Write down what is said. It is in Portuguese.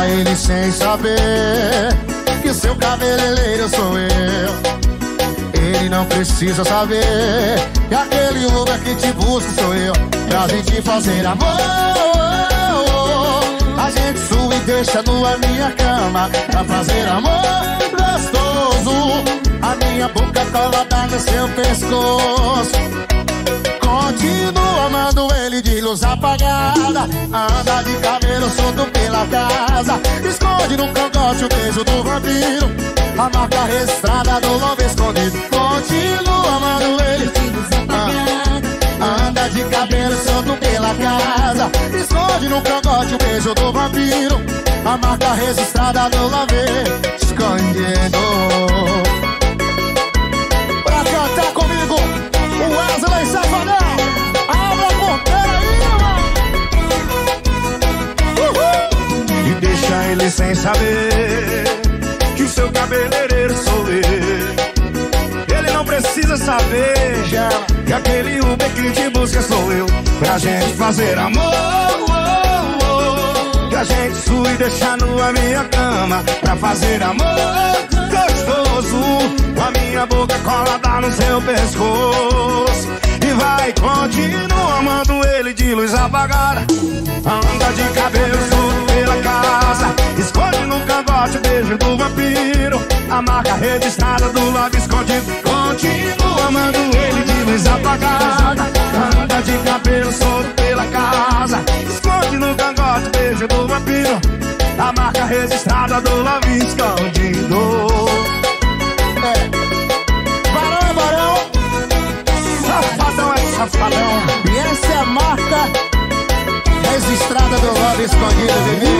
ele sem saber que o seu cabeleireiro sou eu. Ele não precisa saber que aquele Uber que te busca sou eu. Pra gente fazer amor, a gente sua e deixa nua minha cama. Pra fazer amor gostoso, a minha boca colada no seu pescoço. Continua amando ele de luz apagada. Anda de cabelo solto pela casa. Esconde no cangote o beijo do vampiro, a marca registrada do love escondido. Continua amando ele de luz apagada. Anda de cabelo solto pela casa. Esconde no cangote o beijo do vampiro, a marca registrada do love escondido. Pra cantar comigo, o Wesley Safadão. Abre a porteira aí, irmão. E deixa ele sem saber que o seu cabeleireiro sou eu. Ele não precisa saber já que aquele Uber que te busca sou eu. Pra gente fazer amor, que a gente sua e deixar nua minha cama. Pra fazer amor gostoso, com a minha boca colada no seu pescoço. E vai continuar amando ele de luz apagada. Anda de cabelo solto pela casa. Esconde no cangote o beijo do vampiro, a marca registrada do love escondido. Continua amando ele de luz apagada. Anda de cabelo solto pela casa. Esconde no cangote o beijo do vampiro, a marca registrada do love escondido. Barão é barão, Safadão é safadão. e essa é a marca registrada do love escondido, bebê.